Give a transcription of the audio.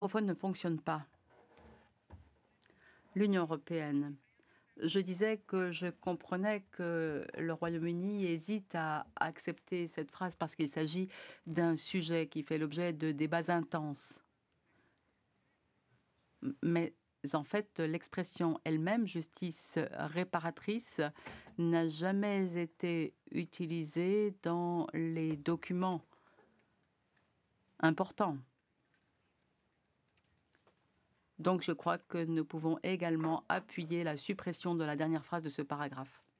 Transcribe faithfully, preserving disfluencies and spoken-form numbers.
microphone ne fonctionne pas. L'Union européenne. Je disais que je comprenais que le Royaume-Uni hésite à accepter cette phrase parce qu'il s'agit d'un sujet qui fait l'objet de débats intenses. M mais en fait, l'expression elle-même, justice réparatrice, n'a jamais été utilisée dans les documents importants. Donc je crois que nous pouvons également appuyer la suppression de la dernière phrase de ce paragraphe.